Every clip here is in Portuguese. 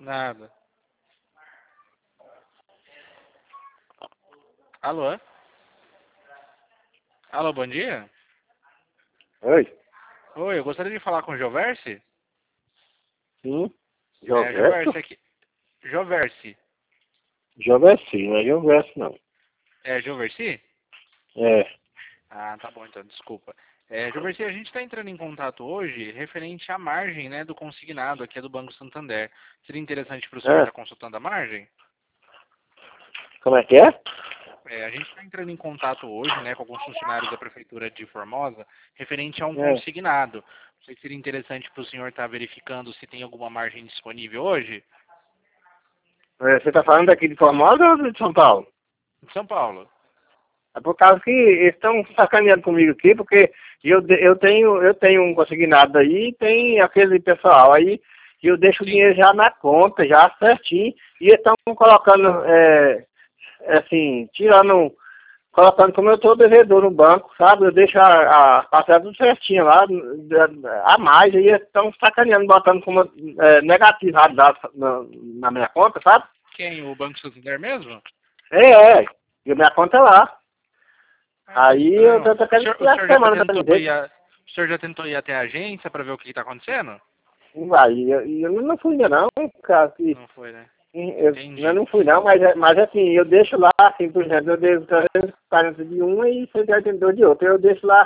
Nada. Alô? Alô, bom dia? Oi? Oi, eu gostaria de falar com o Joverse? Sim. Joverse Joverso? aqui. Joverse. Joversi, não é Joverso, não. É Joversi? É. Ah, tá bom então, desculpa. Joversi, a gente está entrando em contato hoje referente à margem, né, do consignado aqui é do Banco Santander. Seria interessante para o senhor É. estar consultando a margem? Como é que é? A gente está entrando em contato hoje, né, com alguns funcionários da Prefeitura de Formosa, referente a um É. consignado. Não sei se seria interessante para o senhor estar verificando se tem alguma margem disponível hoje. Você está falando aqui de Formosa ou de São Paulo? Em São Paulo. É por causa que eles estão sacaneando comigo aqui, porque eu tenho um consignado aí e tem aquele pessoal aí, e eu deixo o Sim. dinheiro já na conta, já certinho, e eles estão colocando, assim, colocando como eu estou devedor no banco, sabe? Eu deixo a parcela tudo certinho lá, a mais, aí eles estão sacaneando, botando como negativado lá na minha conta, sabe? Quem? O Banco Santander mesmo? E a minha conta é lá. Ah, que Aí eu estranho. tô querendo O tirar senhor essa já semana da tentou dizer. ir o senhor já tentou ir até a agência para ver o que está acontecendo? Aí eu não fui ainda não, cara. Não foi, né? Eu Entendi. não fui não, mas assim, eu deixo lá, assim, por exemplo, eu devo 340 de uma e 182 de outra. Eu deixo lá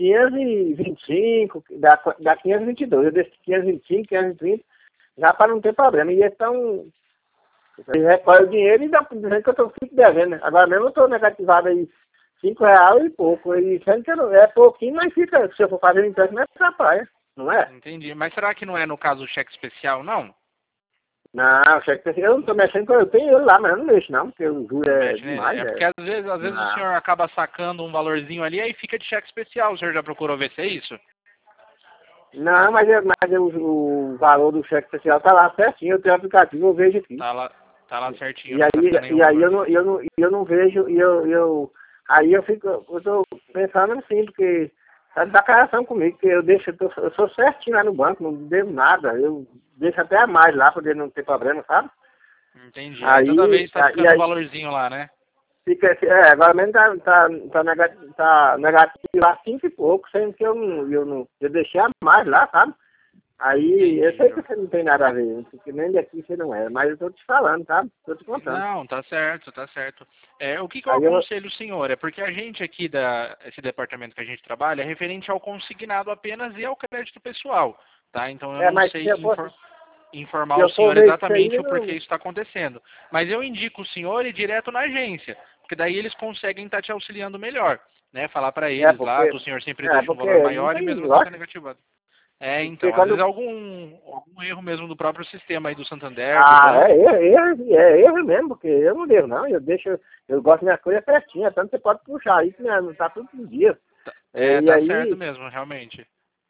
525, dá 522. Eu deixo 525, 530, já para não ter problema. E então, eles recolhem o dinheiro e dá dizendo que eu fico devendo, né? Agora mesmo eu estou negativado aí R$ 5 e pouco. E sendo que é pouquinho, mas fica, se eu for fazer empréstimo, é pra praia, não é? Entendi. Mas será que não é no caso o cheque especial, não? Não, eu não estou mexendo com eu tenho ele lá, mas eu não mexo não, porque o juro Não é mexe nele. demais, É porque é. às vezes o Não. senhor acaba sacando um valorzinho ali aí fica de cheque especial. O senhor já procurou ver se é isso? Não, o valor do cheque especial tá lá certinho, eu tenho aplicativo, eu vejo aqui. Tá lá certinho, E não aí, tá ficando nenhum e aí valor. eu não vejo, aí eu tô pensando assim, porque tá de sacanagem comigo, que eu sou certinho lá no banco, não devo nada, eu deixo até a mais lá, poder não ter problema, sabe? Entendi. Aí toda Aí, vez tá e ficando um aí, valorzinho lá, né? agora mesmo tá negativo lá 5 e pouco, sendo que eu deixei a mais lá, sabe? Aí, eu Entendi, sei que João. você não tem nada a ver, porque nem daqui você não é, mas eu tô te falando, sabe? Tô te contando. Não, tá certo, tá certo. O que que eu Aí eu, aconselho o senhor? É porque a gente aqui esse departamento que a gente trabalha é referente ao consignado apenas e ao crédito pessoal, tá? Então eu não mas sei informar se o eu for senhor ver isso aí, exatamente eu o porquê não... isso está acontecendo. Mas eu indico o senhor ir direto na agência, porque daí eles conseguem estar te auxiliando melhor, né? Falar para É eles lá porque, que o senhor sempre deixa um valor porque não maior e tem, mesmo assim está lógico, negativado. porque Então, às vezes quando... algum erro mesmo do próprio sistema aí do Santander, do É banco. erro mesmo, porque eu não devo não, eu gosto minhas coisas certinhas, tanto você pode puxar aí, que não tá tudo em dia. E Tá certo aí, mesmo, realmente.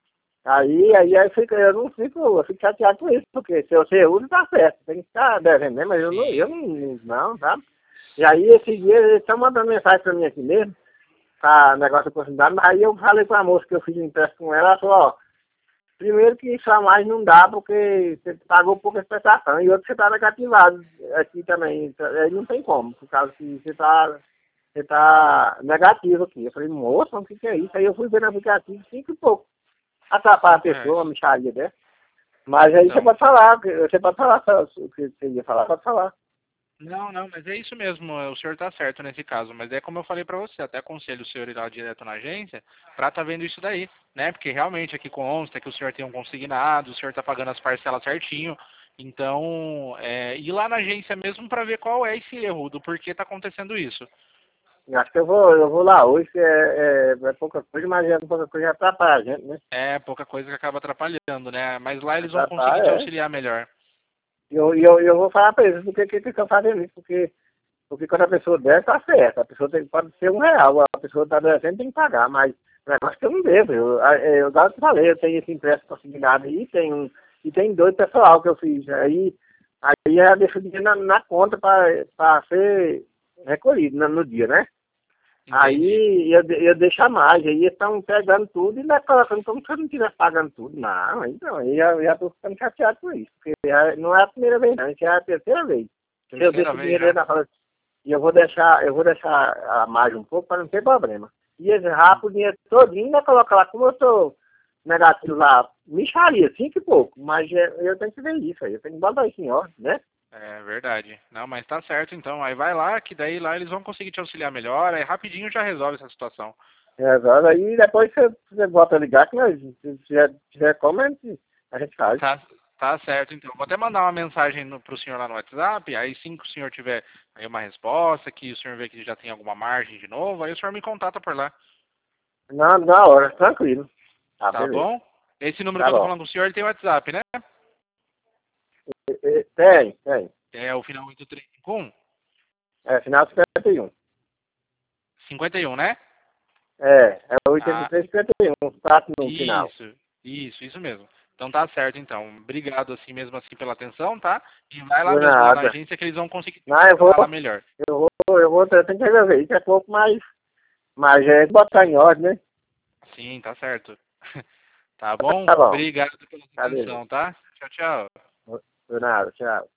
eu fico chateado com isso, porque se você usa, tá certo, tem que estar devendo mesmo, mas eu Sim. não, sabe? E aí, esse dia, eles estão mandando mensagem pra mim aqui mesmo, tá, negócio de oportunidade, mas aí eu falei com a moça que eu fiz um empréstimo com ela falou, ó, primeiro que isso a mais não dá, porque você pagou pouca prestação, e outro você tá negativado aqui também, então, aí não tem como, por causa que você tá negativo aqui. Eu falei, moça, o que é isso? Aí eu fui ver no aplicativo, 5 e pouco. Atrapalha a Cinco pessoa, reais. uma mixaria dessa. Mas aí Então. você pode falar o que você ia falar, pode falar. Não, não, mas é isso mesmo. O senhor está certo nesse caso. Mas é como eu falei para você, até aconselho o senhor ir lá direto na agência para estar vendo isso daí, né? Porque realmente aqui consta que o senhor tem um consignado, o senhor está pagando as parcelas certinho. Então, ir lá na agência mesmo para ver qual é esse erro, do porquê está acontecendo isso. Eu acho que eu vou lá hoje, que é pouca coisa, mas pouca coisa já atrapalha a gente, né? É pouca coisa que acaba atrapalhando, né? Mas lá eles vão conseguir te Atrapalha, é. auxiliar melhor. E eu vou falar pra eles porque que estão fazendo isso, porque quando a pessoa deve, tá certo. A pessoa pode ser R$ 1, a pessoa tá devendo, tem que pagar, mas o negócio que eu não devo. Eu já te falei, eu tenho esse empréstimo consignado aí, e tem dois pessoal que eu fiz. Aí eu deixo o dinheiro na conta para ser recolhido no dia, né? Aí eu deixo a mais, aí eles estão pegando tudo e ainda colocando como se eu não estivesse pagando tudo. Não, então, eu já estou ficando chateado com isso, porque não é a primeira vez não, isso é a terceira vez. Se eu deixo o dinheiro na roda, e eu vou deixar a mais um pouco para não ter problema. E eles rapam o dinheiro todinho e ainda colocam lá, como eu estou negativo lá, mixaria, 5 e pouco, mas eu tenho que ver isso aí, eu tenho que botar isso em ordem, né? É verdade. Não, mas tá certo então. Aí vai lá, que daí lá eles vão conseguir te auxiliar melhor, aí rapidinho já resolve essa situação. Resolve aí, depois você volta a ligar, que nós, se tiver como, a gente faz. Tá certo então. Vou até mandar uma mensagem pro senhor lá no WhatsApp, aí sim que o senhor tiver aí uma resposta, que o senhor vê que já tem alguma margem de novo, aí o senhor me contata por lá. Na hora, tranquilo. Tá Beleza. bom? Esse número Tá que eu tô bom. falando com o senhor, ele tem WhatsApp, né? Tem. É o final 8351? É, final de 51. 51, né? É Ah, 83, 51, 4 no final. isso mesmo. Então tá certo então. Obrigado assim mesmo assim pela atenção, tá? E vai lá Por mesmo, lá na nada. agência que eles vão conseguir Não, falar lá melhor. eu tenho que resolver isso, é pouco, mas é botar em ordem, né? Sim, tá certo. Tá bom? Tá bom. Obrigado pela Tá, beleza. atenção, tá? Tchau, tchau. Por nada, tchau.